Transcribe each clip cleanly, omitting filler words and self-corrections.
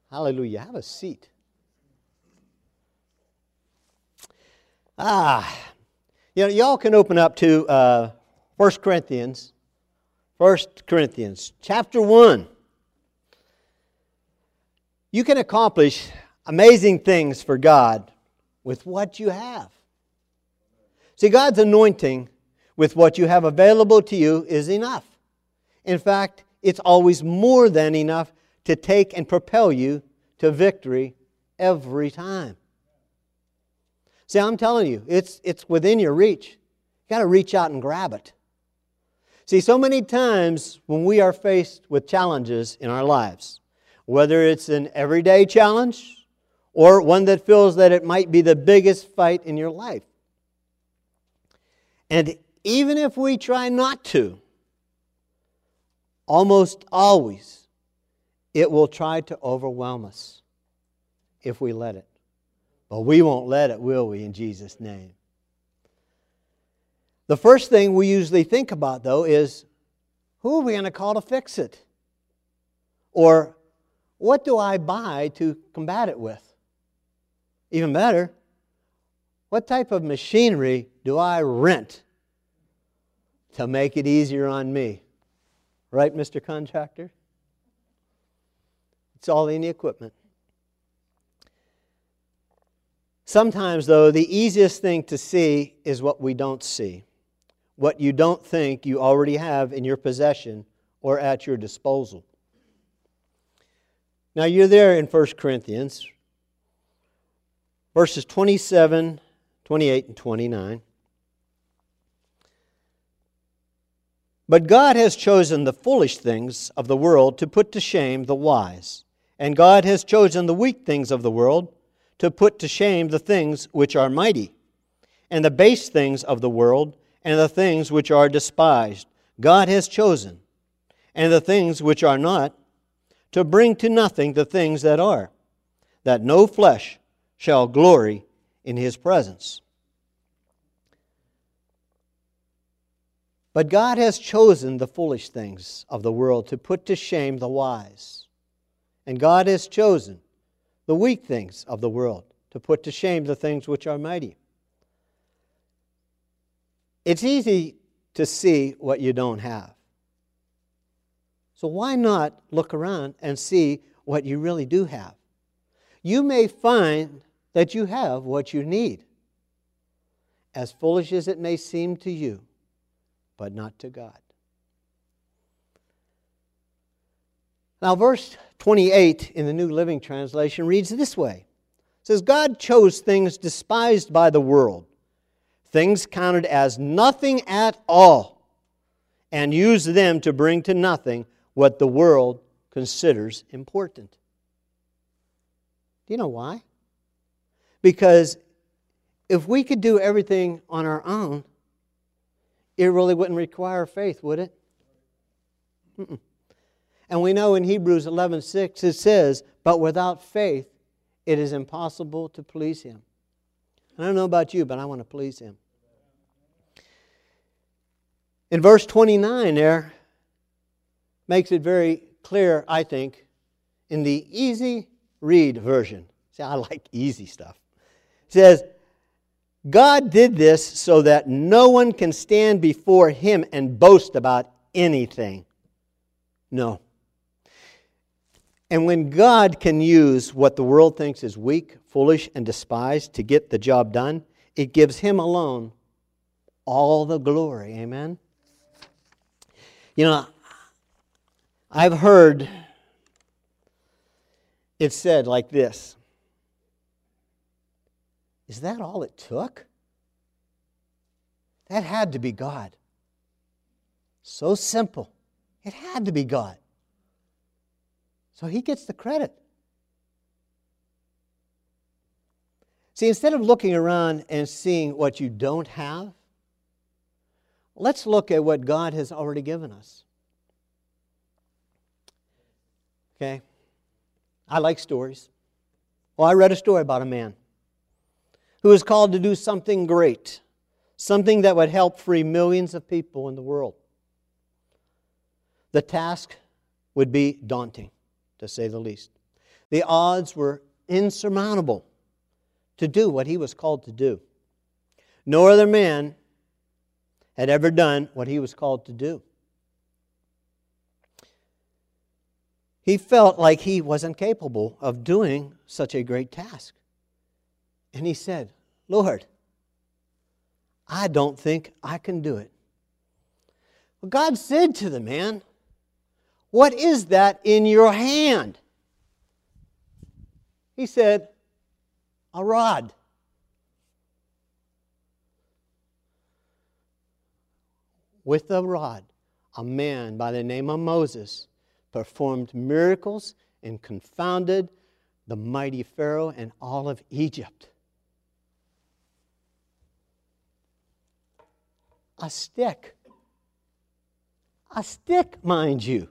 Hallelujah. Have a seat. Y'all can open up to 1 Corinthians. 1 Corinthians chapter 1. You can accomplish amazing things for God with what you have. See, God's anointing with what you have available to you is enough. In fact, it's always more than enough to take and propel you to victory every time. See, I'm telling you, it's within your reach. You got to reach out and grab it. See, so many times when we are faced with challenges in our lives, whether it's an everyday challenge or one that feels that it might be the biggest fight in your life, and even if we try not to, almost always it will try to overwhelm us if we let it. But we won't let it, will we, in Jesus' name? The first thing we usually think about, though, is who are we going to call to fix it? Or what do I buy to combat it with? Even better, what type of machinery do I rent to make it easier on me? Right, Mr. Contractor? It's all in the equipment. Sometimes, though, the easiest thing to see is what we don't see. What you don't think you already have in your possession or at your disposal. Now, you're there in 1 Corinthians, verses 27, 28, and 29. But God has chosen the foolish things of the world to put to shame the wise. And God has chosen the weak things of the world to put to shame the things which are mighty, and the base things of the world, and the things which are despised. God has chosen, and the things which are not, to bring to nothing the things that are, that no flesh shall glory in His presence. But God has chosen the foolish things of the world to put to shame the wise. And God has chosen the weak things of the world to put to shame the things which are mighty. It's easy to see what you don't have. So why not look around and see what you really do have? You may find that you have what you need, as foolish as it may seem to you, but not to God. Now, verse 28 in the New Living Translation reads this way. It says, God chose things despised by the world, things counted as nothing at all, and used them to bring to nothing what the world considers important. Do you know why? Because if we could do everything on our own, it really wouldn't require faith, would it? Mm-mm. And we know in Hebrews 11:6 it says, but without faith it is impossible to please Him. I don't know about you, but I want to please Him. In verse 29 there, makes it very clear, I think, in the easy read version. See, I like easy stuff. It says, God did this so that no one can stand before Him and boast about anything. No. And when God can use what the world thinks is weak, foolish, and despised to get the job done, it gives Him alone all the glory. Amen? You know, I've heard it said like this. Is that all it took? That had to be God. So simple. It had to be God. So He gets the credit. See, instead of looking around and seeing what you don't have, let's look at what God has already given us. Okay? I like stories. Well, I read a story about a man who was called to do something great, something that would help free millions of people in the world. The task would be daunting, to say the least. The odds were insurmountable to do what he was called to do. No other man had ever done what he was called to do. He felt like he wasn't capable of doing such a great task. And he said, Lord, I don't think I can do it. Well, God said to the man, what is that in your hand? He said, a rod. With a rod, a man by the name of Moses performed miracles and confounded the mighty Pharaoh and all of Egypt. A stick. A stick, mind you.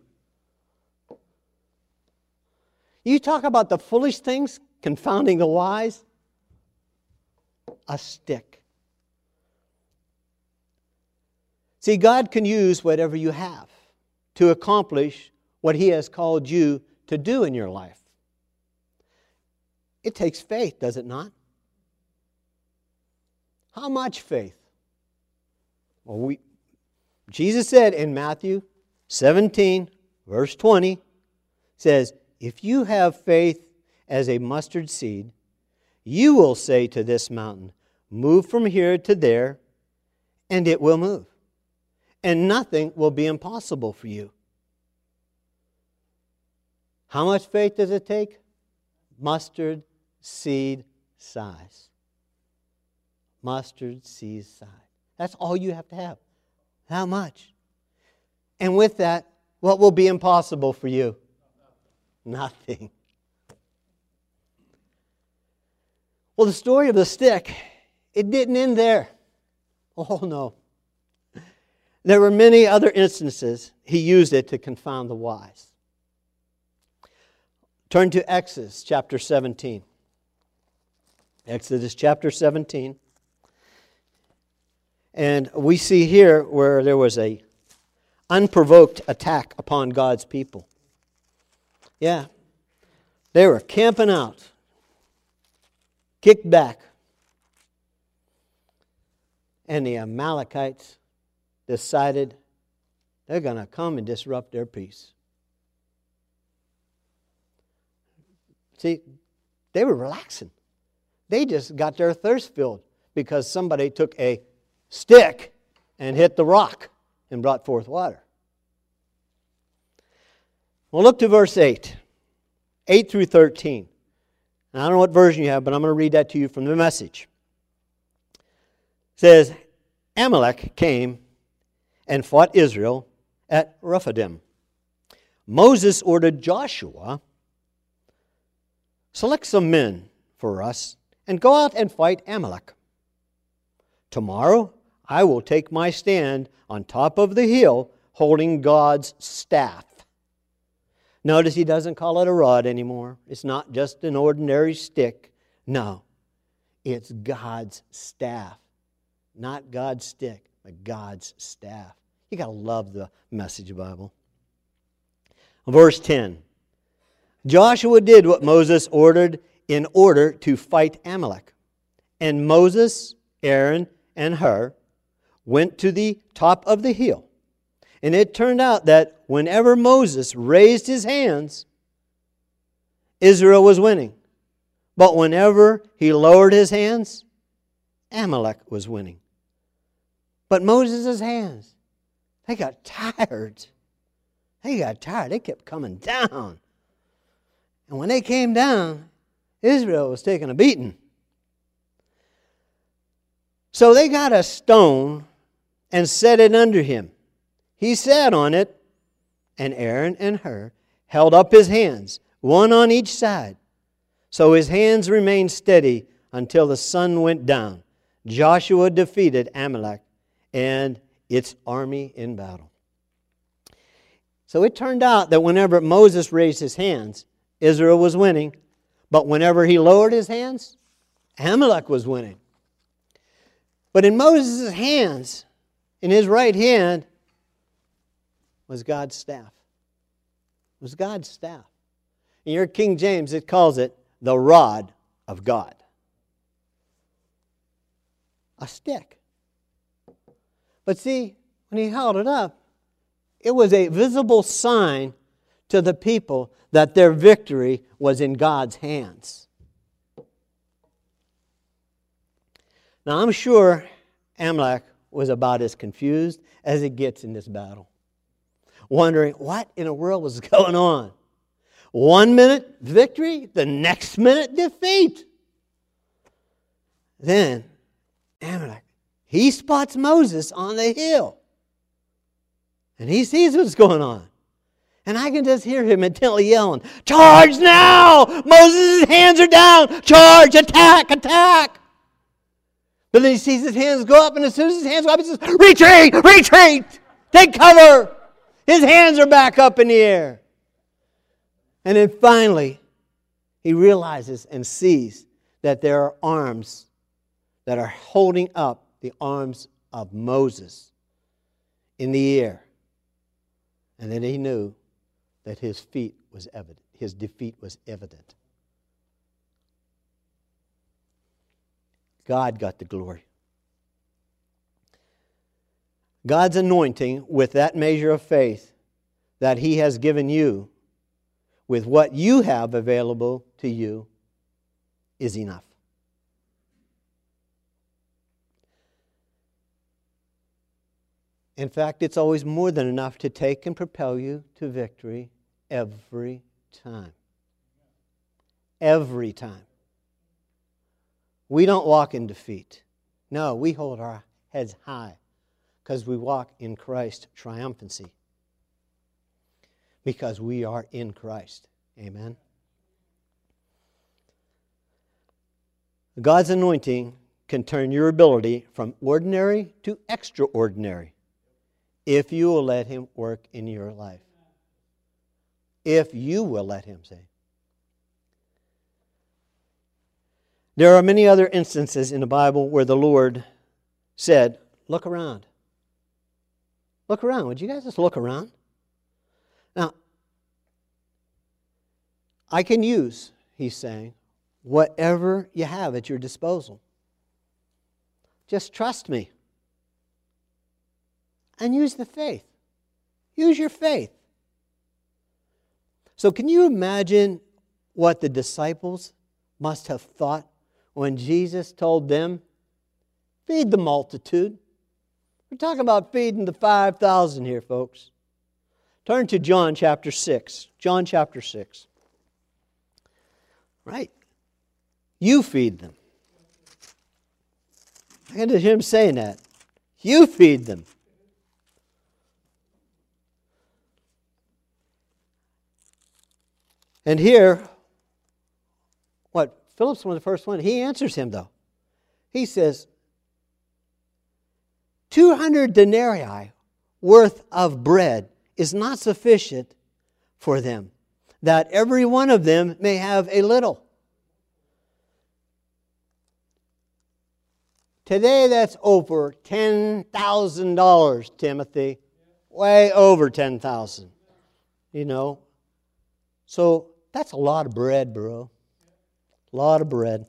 You talk about the foolish things confounding the wise. A stick. See, God can use whatever you have to accomplish what He has called you to do in your life. It takes faith, does it not? How much faith? Well, Jesus said in Matthew 17, verse 20, says, if you have faith as a mustard seed, you will say to this mountain, move from here to there, and it will move. And nothing will be impossible for you. How much faith does it take? Mustard seed size. Mustard seed size. That's all you have to have. How much? And with that, what will be impossible for you? Nothing. Well, the story of the stick, it didn't end there. Oh, no. There were many other instances he used it to confound the wise. Turn to Exodus chapter 17. Exodus chapter 17. And we see here where there was a unprovoked attack upon God's people. Yeah. They were camping out, kicked back. And the Amalekites decided they're going to come and disrupt their peace. See, they were relaxing. They just got their thirst filled because somebody took a stick and hit the rock and brought forth water. Well, look to verse 8. 8 through 13. And I don't know what version you have, but I'm going to read that to you from the Message. It says, Amalek came and fought Israel at Rephidim. Moses ordered Joshua, select some men for us and go out and fight Amalek. Tomorrow I will take my stand on top of the hill holding God's staff. Notice he doesn't call it a rod anymore. It's not just an ordinary stick. No, it's God's staff. Not God's stick, but God's staff. You got to love the Message Bible. Verse 10. Joshua did what Moses ordered in order to fight Amalek. And Moses, Aaron, and Hur went to the top of the hill. And it turned out that whenever Moses raised his hands, Israel was winning. But whenever he lowered his hands, Amalek was winning. But Moses' hands, they got tired. They got tired. They kept coming down. And when they came down, Israel was taking a beating. So they got a stone and set it under him. He sat on it, and Aaron and Hur held up his hands, one on each side. So his hands remained steady until the sun went down. Joshua defeated Amalek and its army in battle. So it turned out that whenever Moses raised his hands, Israel was winning. But whenever he lowered his hands, Amalek was winning. But in Moses' hands, in his right hand, was God's staff. It was God's staff. In your King James, it calls it the rod of God. A stick. But see, when he held it up, it was a visible sign to the people that their victory was in God's hands. Now, I'm sure Amalek was about as confused as it gets in this battle, wondering what in the world was going on. 1 minute victory, the next minute defeat. Then Amalek, he spots Moses on the hill. And he sees what's going on. And I can just hear him intently yelling, "Charge now! Moses' hands are down! Charge! Attack! Attack!" But then he sees his hands go up, and as soon as his hands go up, he says, "Retreat! Retreat! Take cover!" His hands are back up in the air. And then finally, he realizes and sees that there are arms that are holding up the arms of Moses in the air. And then he knew that his defeat was evident. God got the glory. God's anointing with that measure of faith that He has given you, with what you have available to you, is enough. In fact, it's always more than enough to take and propel you to victory every time. Every time. We don't walk in defeat. No, we hold our heads high because we walk in Christ's triumphancy. Because we are in Christ. Amen. God's anointing can turn your ability from ordinary to extraordinary if you will let Him work in your life. If you will let Him, say. There are many other instances in the Bible where the Lord said, "Look around. Look around. Would you guys just look around?" Now, I can use, He's saying, whatever you have at your disposal. Just trust me. And use the faith. Use your faith. So can you imagine what the disciples must have thought when Jesus told them, "Feed the multitude"? We're talking about feeding the 5,000 here, folks. Turn to John chapter 6. John chapter 6. Right? You feed them. I can just hear him saying that. You feed them. And here, Philip's one of the first one. He answers him, though. He says, 200 denarii worth of bread is not sufficient for them, that every one of them may have a little. Today, that's over $10,000, Timothy. Way over 10,000. You know. So, that's a lot of bread, bro. A lot of bread.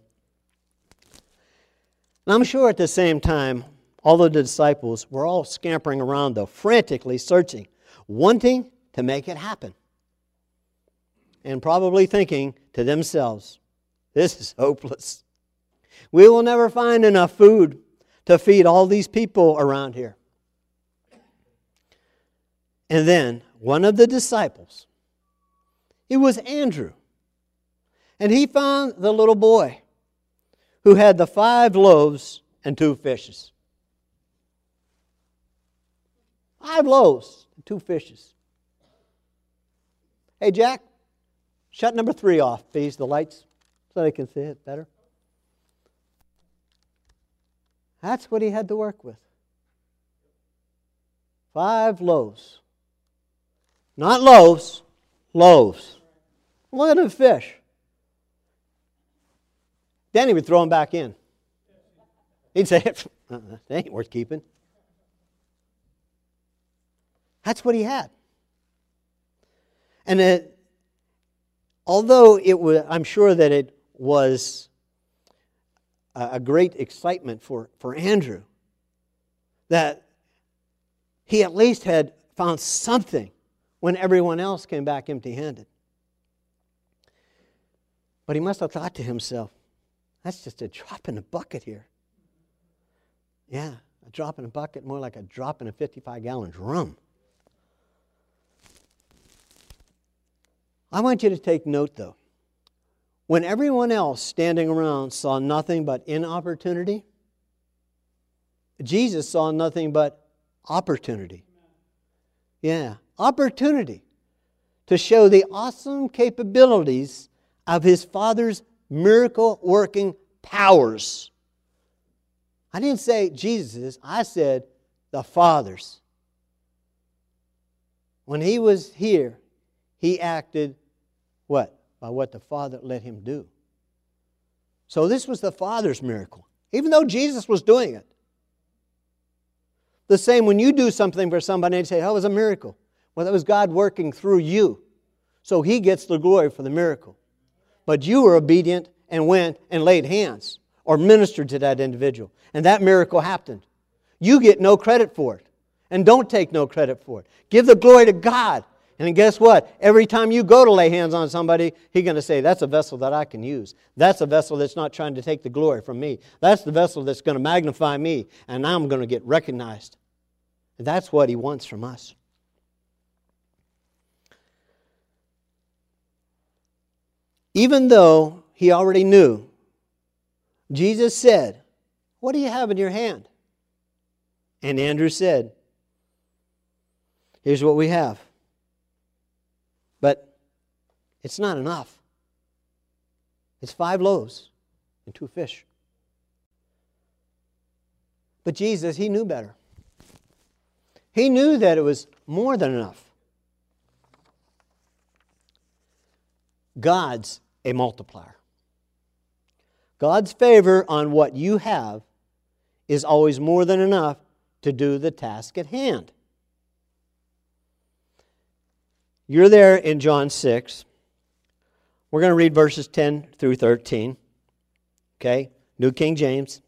And I'm sure at the same time, all of the disciples were all scampering around, though, frantically searching, wanting to make it happen. And probably thinking to themselves, "This is hopeless. We will never find enough food to feed all these people around here." And then one of the disciples, it was Andrew. And he found the little boy who had the 5 loaves and 2 fishes. 5 loaves and 2 fishes. Hey, Jack, shut number 3 off, please, the lights, so they can see it better. That's what he had to work with. 5 loaves. Not loaves, loaves. Look at the fish. Then he would throw them back in. He'd say, "They ain't worth keeping." That's what he had. And although I'm sure that it was a great excitement for Andrew, that he at least had found something when everyone else came back empty-handed. But he must have thought to himself, that's just a drop in the bucket here. Yeah, a drop in a bucket, more like a drop in a 55-gallon drum. I want you to take note, though. When everyone else standing around saw nothing but inopportunity, Jesus saw nothing but opportunity. Yeah, opportunity to show the awesome capabilities of His Father's miracle-working powers. I didn't say Jesus's, I said the Father's. When He was here, He acted what? By what the Father let Him do. So this was the Father's miracle, even though Jesus was doing it. The same when you do something for somebody and say, oh, it was a miracle. Well, that was God working through you. So He gets the glory for the miracle. But you were obedient and went and laid hands or ministered to that individual. And that miracle happened. You get no credit for it. And don't take no credit for it. Give the glory to God. And guess what? Every time you go to lay hands on somebody, He's going to say, that's a vessel that I can use. That's a vessel that's not trying to take the glory from me. That's the vessel that's going to magnify me, and I'm going to get recognized. And that's what He wants from us. Even though He already knew, Jesus said, what do you have in your hand? And Andrew said, here's what we have. But it's not enough. It's 5 loaves and 2 fish. But Jesus, He knew better. He knew that it was more than enough. God's a multiplier. God's favor on what you have is always more than enough to do the task at hand. You're there in John 6. We're going to read verses 10 through 13. Okay? New King James.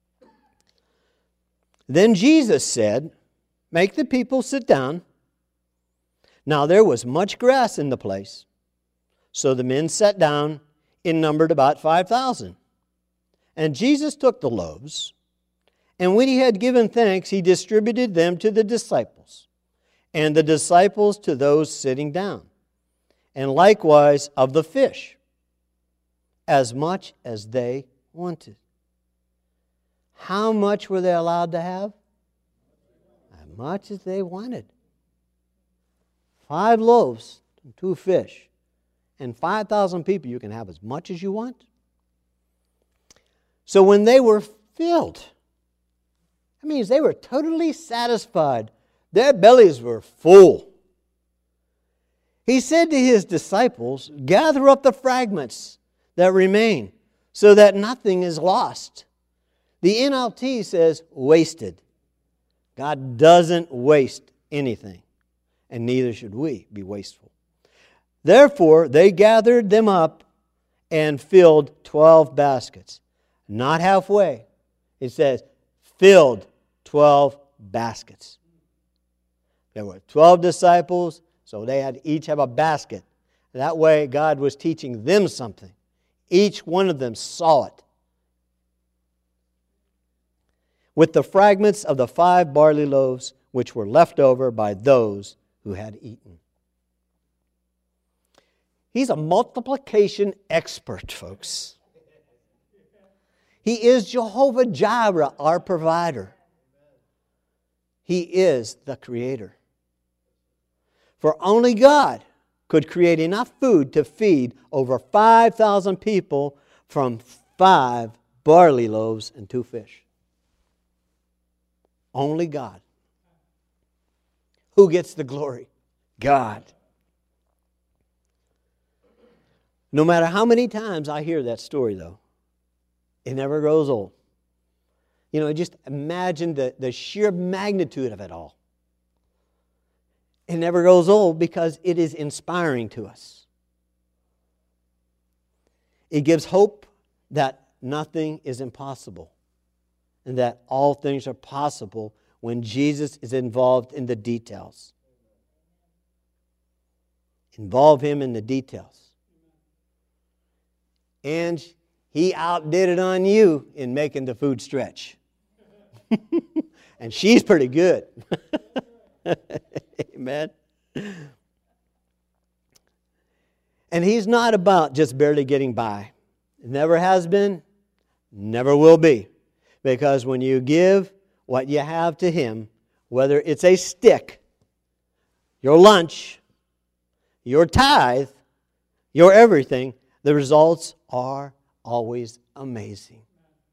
Then Jesus said, make the people sit down. Now there was much grass in the place. So the men sat down, in numbered about 5,000. And Jesus took the loaves, and when He had given thanks, He distributed them to the disciples, and the disciples to those sitting down, and likewise of the fish, as much as they wanted. How much were they allowed to have? As much as they wanted. 5 loaves and 2 fish. And 5,000 people, you can have as much as you want. So when they were filled, that means they were totally satisfied. Their bellies were full. He said to His disciples, gather up the fragments that remain so that nothing is lost. The NLT says wasted. God doesn't waste anything, and neither should we be wasteful. Therefore, they gathered them up and filled 12 baskets. Not halfway. It says, filled 12 baskets. There were 12 disciples, so they had to each have a basket. That way, God was teaching them something. Each one of them saw it. With the fragments of the 5 barley loaves, which were left over by those who had eaten. He's a multiplication expert, folks. He is Jehovah Jireh, our provider. He is the Creator. For only God could create enough food to feed over 5,000 people from 5 barley loaves and 2 fish. Only God. Who gets the glory? God. No matter how many times I hear that story, though, it never grows old. You know, just imagine the sheer magnitude of it all. It never grows old because it is inspiring to us. It gives hope that nothing is impossible and that all things are possible when Jesus is involved in the details. Involve Him in the details. And He outdid it on you in making the food stretch. And she's pretty good. Amen. And He's not about just barely getting by. It never has been, never will be. Because when you give what you have to Him, whether it's a stick, your lunch, your tithe, your everything, the results are always amazing.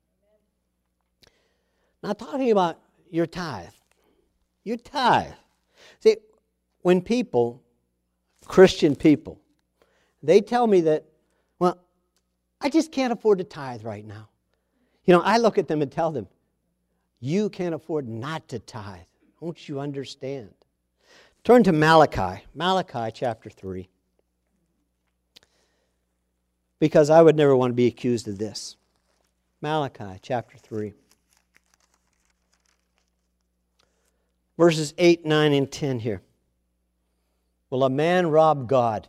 Now, talking about your tithe. Your tithe. See, when people, Christian people, they tell me that, well, I just can't afford to tithe right now. You know, I look at them and tell them, you can't afford not to tithe. Don't you understand? Turn to Malachi. Malachi chapter 3. Because I would never want to be accused of this. Malachi chapter 3. Verses 8, 9, and 10 here. Will a man rob God?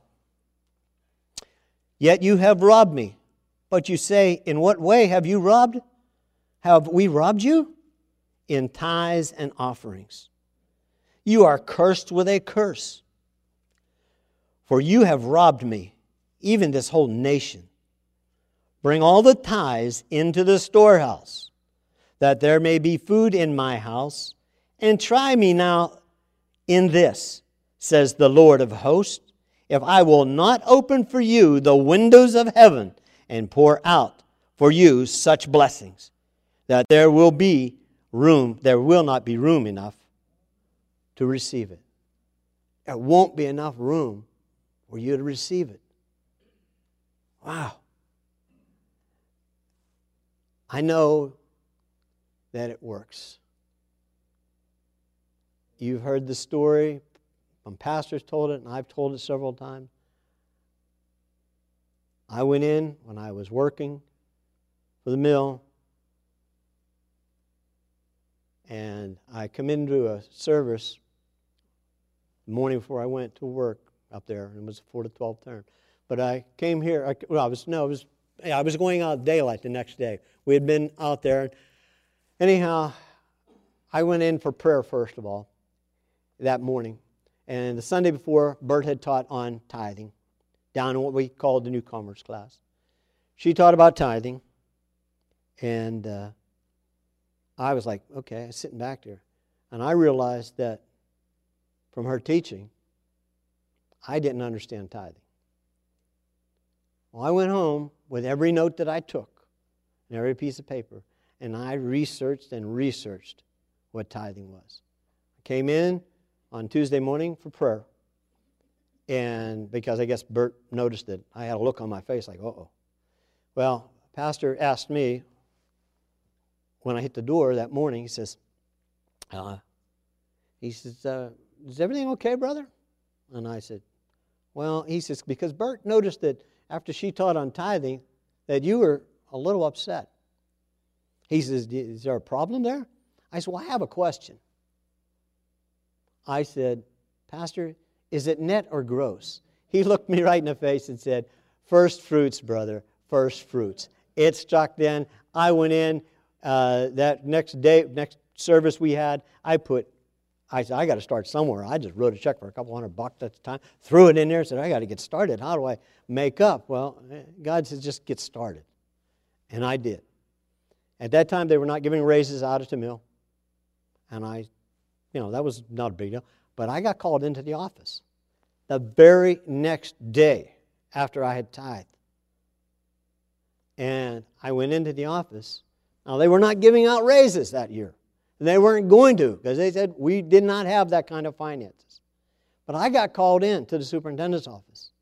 Yet you have robbed me. But you say, in what way have you robbed? Have we robbed you? In tithes and offerings. You are cursed with a curse. For you have robbed me, even this whole nation. Bring all the tithes into the storehouse, that there may be food in my house, and try me now in this, says the Lord of hosts, if I will not open for you the windows of heaven and pour out for you such blessings, that there will not be room enough to receive it. There won't be enough room for you to receive it. Wow. I know that it works. You've heard the story. Some pastors told it, and I've told it several times. I went in when I was working for the mill, and I come into a service the morning before I went to work up there, and it was a 4 to 12 turn. But I came here. I was going out daylight the next day. We had been out there. Anyhow, I went in for prayer first of all that morning. And the Sunday before, Bert had taught on tithing down in what we called the newcomers class. She taught about tithing. And I was like, okay, I was sitting back there. And I realized that from her teaching, I didn't understand tithing. Well, I went home with every note that I took and every piece of paper, and I researched what tithing was. I came in on Tuesday morning for prayer, and because I guess Bert noticed it, I had a look on my face like, uh-oh. Well, Pastor asked me when I hit the door that morning, he says, is everything okay, brother? And I said, well, he says, because Bert noticed that after she taught on tithing, that you were a little upset. He says, is there a problem there? I said, well, I have a question. I said, Pastor, is it net or gross? He looked me right in the face and said, first fruits, brother, first fruits. It struck then. I went in that next service we had, I said, I got to start somewhere. I just wrote a check for a couple $100 at the time, threw it in there, said, I got to get started. How do I make up? Well, God says, just get started. And I did. At that time, they were not giving raises out at the mill. And that was not a big deal. But I got called into the office the very next day after I had tithed. And I went into the office. Now, they were not giving out raises that year. They weren't going to, because they said we did not have that kind of finances. But I got called in to the superintendent's office.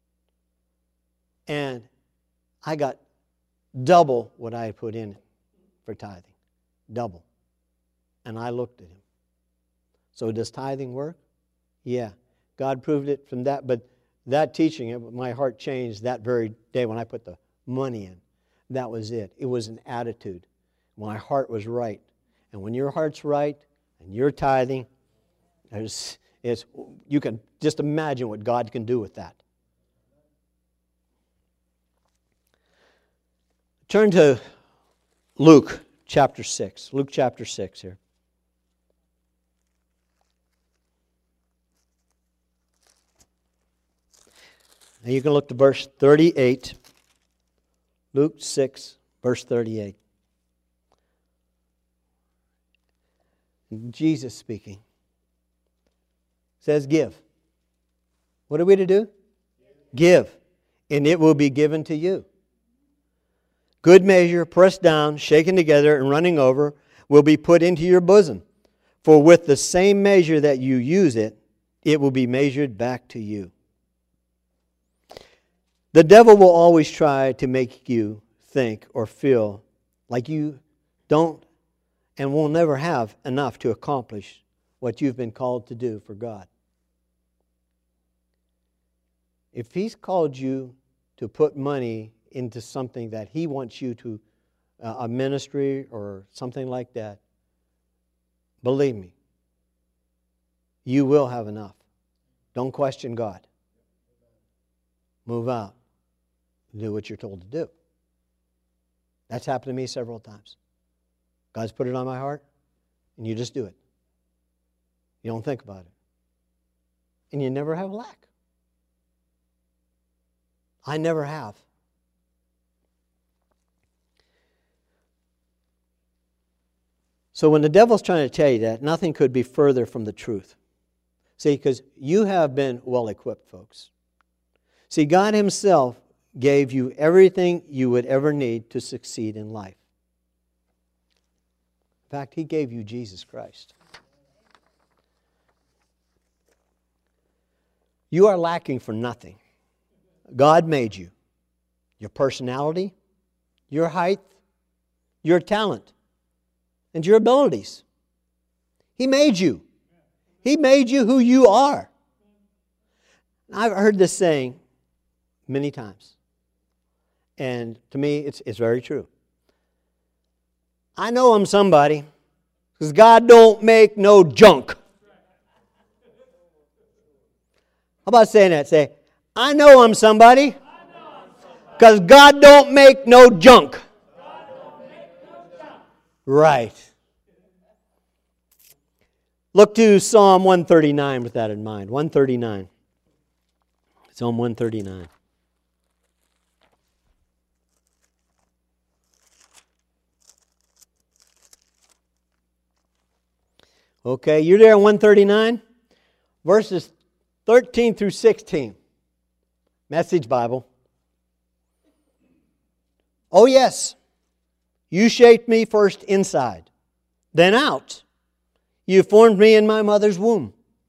And I got double what I had put in for tithing. Double. And I looked at him. So does tithing work? Yeah. God proved it from that. But that teaching, my heart changed that very day when I put the money in. That was it. It was an attitude. My heart was right. And when your heart's right and you're tithing, you can just imagine what God can do with that. Turn to Luke chapter 6. Luke chapter 6 here. Now you can look to verse 38. Luke 6, verse 38. Jesus speaking. Says, give. What are we to do? Give. And it will be given to you. Good measure, pressed down, shaken together, and running over, will be put into your bosom. For with the same measure that you use it, it will be measured back to you. The devil will always try to make you think or feel like you don't and will never have enough to accomplish what you've been called to do for God. If He's called you to put money into something that He wants you to, a ministry or something like that, believe me, you will have enough. Don't question God. Move out. Do what you're told to do. That's happened to me several times. God's put it on my heart, and you just do it. You don't think about it. And you never have lack. I never have. So when the devil's trying to tell you that, nothing could be further from the truth. See, because you have been well-equipped, folks. See, God Himself gave you everything you would ever need to succeed in life. In fact, He gave you Jesus Christ. You are lacking for nothing. God made you. Your personality, your height, your talent, and your abilities. He made you. He made you who you are. I've heard this saying many times. And to me, it's very true. I know I'm somebody because God don't make no junk. How about saying that? Say, I know I'm somebody because God don't make no junk. Right. Look to Psalm 139 with that in mind. 139. Psalm 139. Okay, you're there in 139? Verses 13 through 16. Message Bible. Oh yes, you shaped me first inside, then out. You formed me in my mother's womb.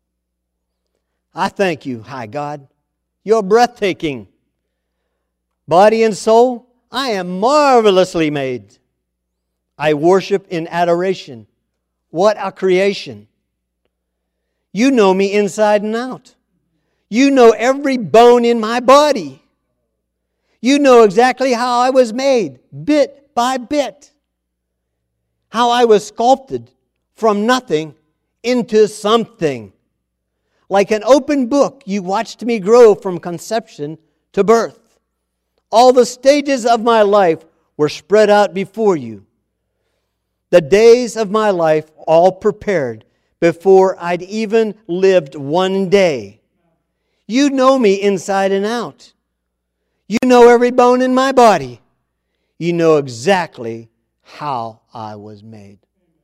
I thank you, high God. You're breathtaking. Body and soul, I am marvelously made. I worship in adoration. What a creation. You know me inside and out. You know every bone in my body. You know exactly how I was made, bit by bit. How I was sculpted from nothing into something. Like an open book, you watched me grow from conception to birth. All the stages of my life were spread out before you. The days of my life all prepared before I'd even lived one day. You know me inside and out. You know every bone in my body. You know exactly how I was made.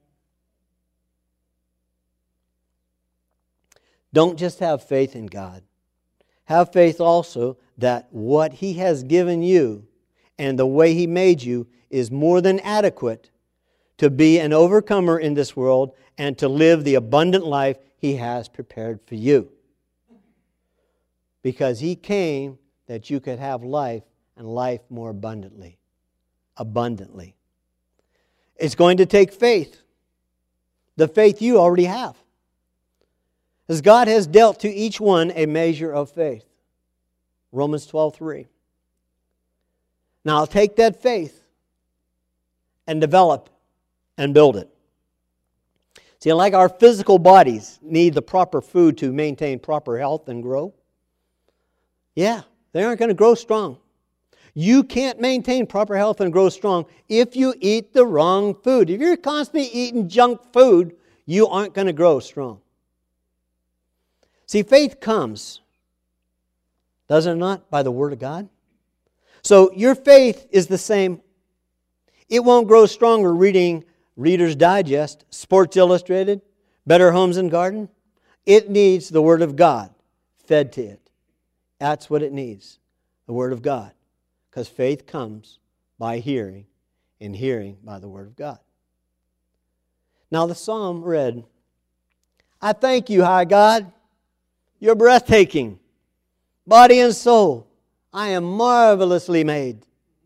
Don't just have faith in God. Have faith also that what He has given you and the way He made you is more than adequate to be an overcomer in this world and to live the abundant life He has prepared for you. Because He came that you could have life and life more abundantly. Abundantly. It's going to take faith. The faith you already have. As God has dealt to each one a measure of faith. Romans 12:3. Now take that faith and develop and build it. See, like our physical bodies need the proper food to maintain proper health and grow. Yeah, they aren't going to grow strong. You can't maintain proper health and grow strong if you eat the wrong food. If you're constantly eating junk food, you aren't going to grow strong. See, faith comes, does it not, by the Word of God? So your faith is the same. It won't grow stronger reading Reader's Digest, Sports Illustrated, Better Homes and Garden. It needs the Word of God fed to it. That's what it needs, the Word of God. Because faith comes by hearing, and hearing by the Word of God. Now the psalm read, I thank you, high God. You're breathtaking. Body and soul, I am marvelously made.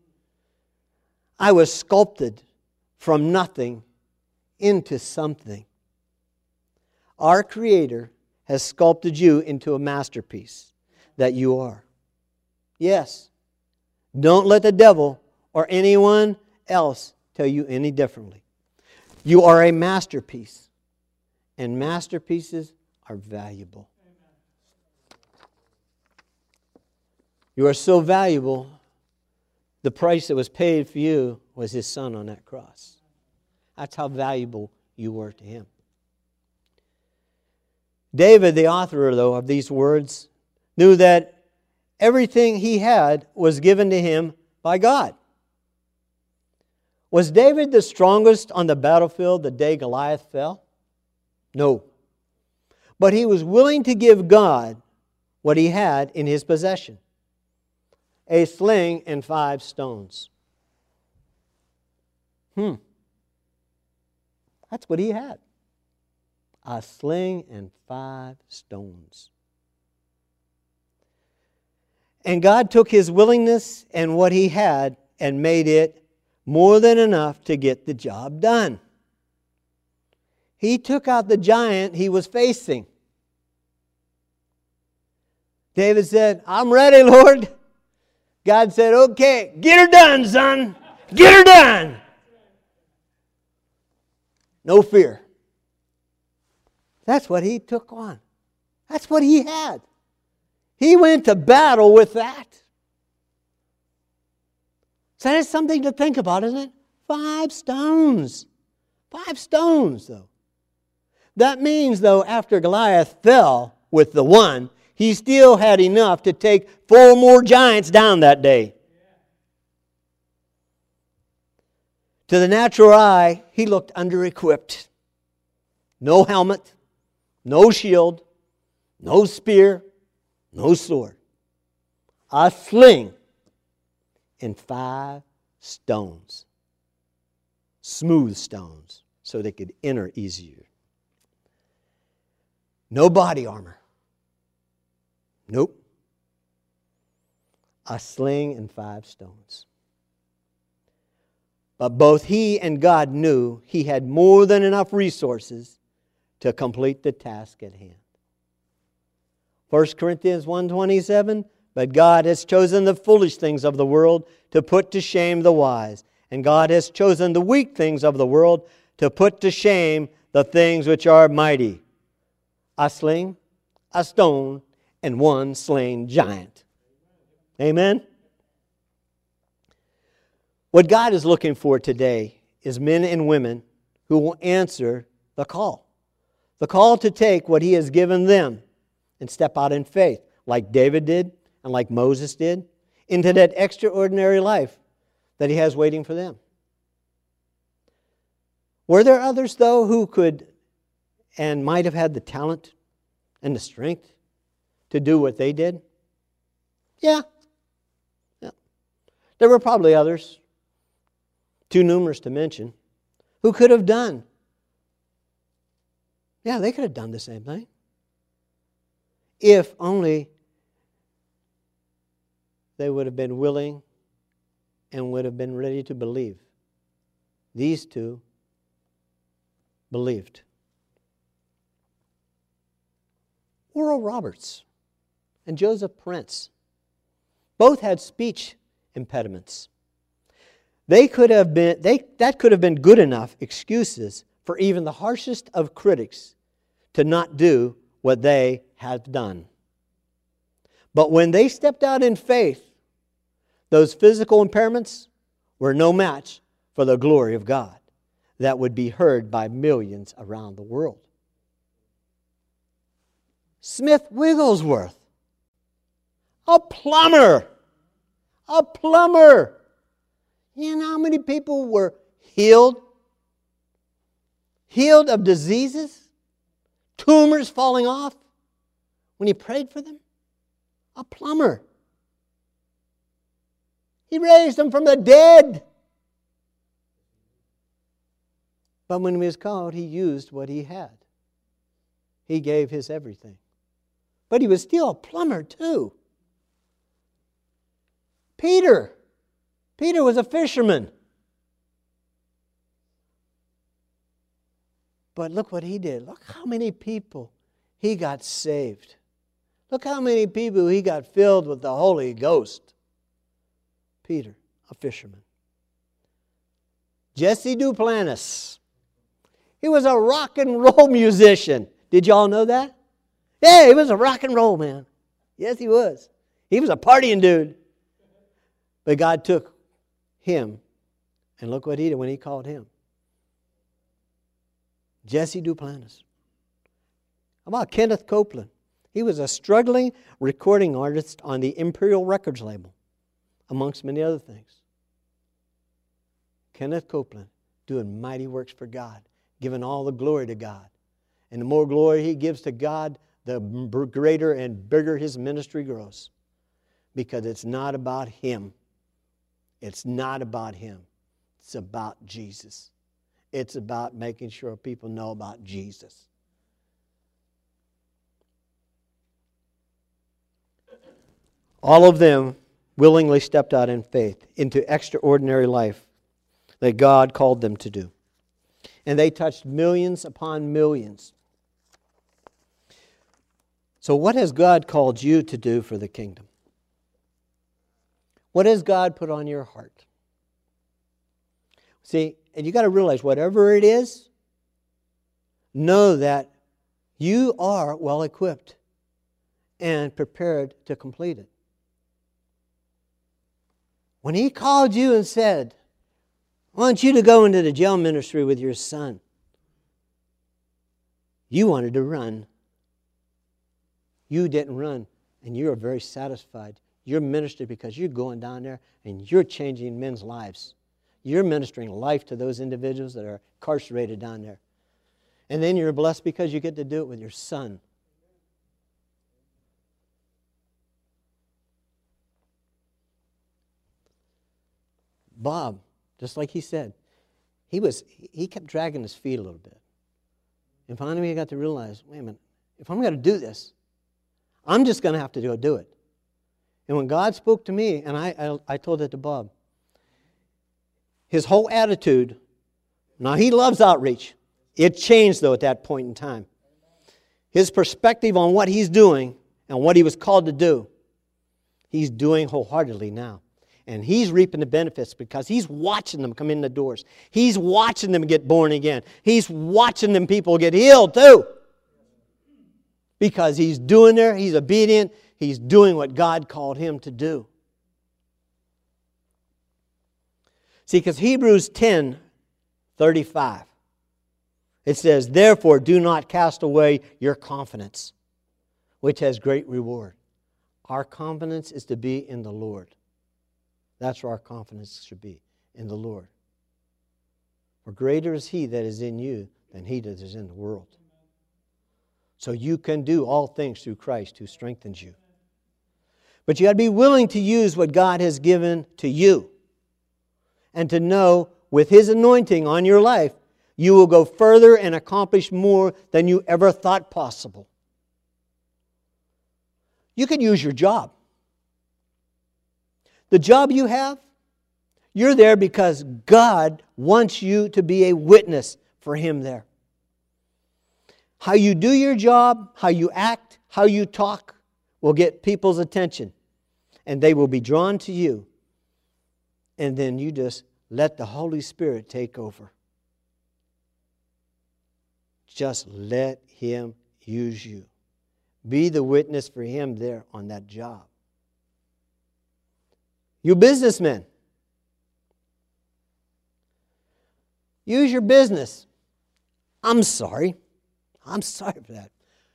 I was sculpted from nothing into something. Our Creator has sculpted you into a masterpiece that you are. Yes, don't let the devil or anyone else tell you any differently. You are a masterpiece, and masterpieces are valuable. You are so valuable, the price that was paid for you was His Son on that cross. That's how valuable you were to Him. David, the author, though, of these words, knew that everything he had was given to him by God. Was David the strongest on the battlefield the day Goliath fell? No. But he was willing to give God what he had in his possession. A sling and 5 stones. That's what he had. A sling and 5 stones. And God took his willingness and what he had and made it more than enough to get the job done. He took out the giant he was facing. David said, I'm ready, Lord. God said, okay, get her done, son. Get her done. No fear. That's what he took on. That's what he had. He went to battle with that. So that's something to think about, isn't it? 5 stones. 5 stones, though. That means, though, after Goliath fell with the one, he still had enough to take 4 more giants down that day. To the natural eye, he looked under-equipped. No helmet, no shield, no spear, no sword. A sling and 5 stones. Smooth stones, so they could enter easier. No body armor. Nope. A sling and 5 stones. But both he and God knew he had more than enough resources to complete the task at hand. 1 Corinthians 1:27, but God has chosen the foolish things of the world to put to shame the wise. And God has chosen the weak things of the world to put to shame the things which are mighty. A sling, a stone, and 1 slain giant. Amen? What God is looking for today is men and women who will answer the call. The call to take what He has given them and step out in faith, like David did and like Moses did, into that extraordinary life that He has waiting for them. Were there others, though, who could and might have had the talent and the strength to do what they did? Yeah. There were probably others, too numerous to mention, who could have done. Yeah, they could have done the same thing. If only they would have been willing and would have been ready to believe. These two believed. Oral Roberts and Joseph Prince both had speech impediments. that could have been good enough excuses for even the harshest of critics to not do what they had done. But when they stepped out in faith, those physical impairments were no match for the glory of God that would be heard by millions around the world. Smith Wigglesworth, a plumber. You know how many people were healed? Healed of diseases? Tumors falling off when he prayed for them? A plumber. He raised them from the dead. But when he was called, he used what he had. He gave his everything. But he was still a plumber too. Peter was a fisherman. But look what he did. Look how many people he got saved. Look how many people he got filled with the Holy Ghost. Peter, a fisherman. Jesse Duplantis. He was a rock and roll musician. Did y'all know that? Yeah, he was a rock and roll man. Yes, he was. He was a partying dude. But God took him, and look what he did when he called him. Jesse Duplantis. How about Kenneth Copeland? He was a struggling recording artist on the Imperial Records label, amongst many other things. Kenneth Copeland doing mighty works for God, giving all the glory to God. And the more glory he gives to God, the greater and bigger his ministry grows. Because it's not about him. It's not about him. It's about Jesus. It's about making sure people know about Jesus. All of them willingly stepped out in faith into extraordinary life that God called them to do. And they touched millions upon millions. So what has God called you to do for the kingdom? What has God put on your heart? See, and you got to realize whatever it is, know that you are well equipped and prepared to complete it. When He called you and said, I want you to go into the jail ministry with your son, you wanted to run. You didn't run, and you are very satisfied. You're ministering because you're going down there and you're changing men's lives. You're ministering life to those individuals that are incarcerated down there. And then you're blessed because you get to do it with your son. Bob, just like he said, he kept dragging his feet a little bit. And finally he got to realize, wait a minute, if I'm going to do this, I'm just going to have to go do it. And when God spoke to me, and I told it to Bob, his whole attitude, now he loves outreach. It changed, though, at that point in time. His perspective on what he's doing and what he was called to do, he's doing wholeheartedly now. And he's reaping the benefits because he's watching them come in the doors. He's watching them get born again. He's watching them people get healed, too. Because he's doing there, he's obedient, he's doing what God called him to do. See, because Hebrews 10:35, it says, therefore do not cast away your confidence, which has great reward. Our confidence is to be in the Lord. That's where our confidence should be, in the Lord. For greater is He that is in you than he that is in the world. So you can do all things through Christ who strengthens you. But you got to be willing to use what God has given to you. And to know with His anointing on your life, you will go further and accomplish more than you ever thought possible. You can use your job. The job you have, you're there because God wants you to be a witness for Him there. How you do your job, how you act, how you talk will get people's attention. And they will be drawn to you. And then you just Let the Holy Spirit take over. Just let Him use you. Be the witness for Him there on that job. You businessmen, use your business. I'm sorry for that.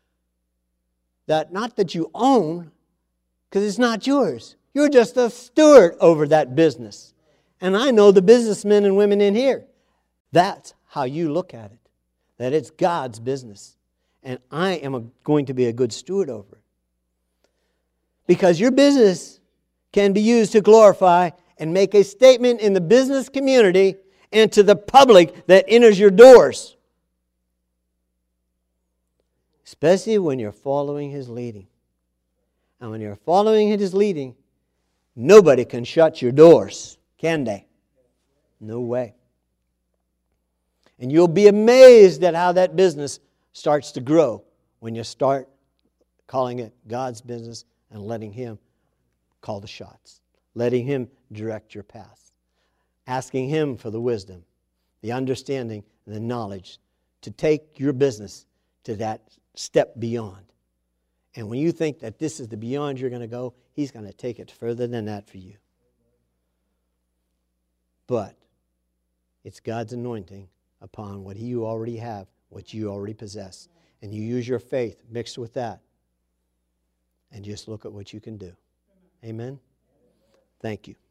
Not that you own, because it's not yours. You're just a steward over that business. And I know the businessmen and women in here. That's how you look at it. That it's God's business. And I am going to be a good steward over it. Because your business can be used to glorify and make a statement in the business community and to the public that enters your doors. Especially when you're following His leading. And when you're following His leading, nobody can shut your doors, can they? No way. And you'll be amazed at how that business starts to grow when you start calling it God's business and letting Him call the shots. Letting Him direct your path. Asking Him for the wisdom, the understanding, and the knowledge to take your business to that step beyond. And when you think that this is the beyond you're going to go, He's going to take it further than that for you. But it's God's anointing upon what you already have, what you already possess. And you use your faith mixed with that. And just look at what you can do. Amen? Thank you.